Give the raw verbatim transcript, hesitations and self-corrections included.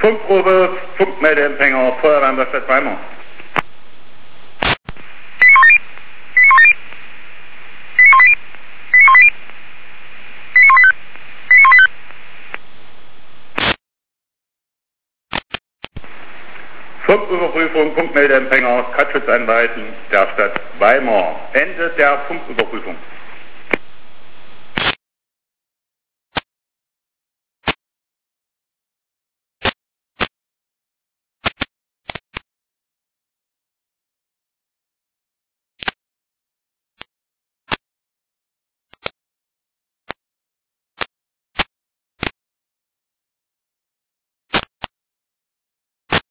Funkprobe, Funkmeldeempfänger, Feuerwehr der Stadt Weimar. Funküberprüfung, Funkmeldeempfänger, Kratzschutzanweisung der Stadt Weimar. Ende der Funküberprüfung.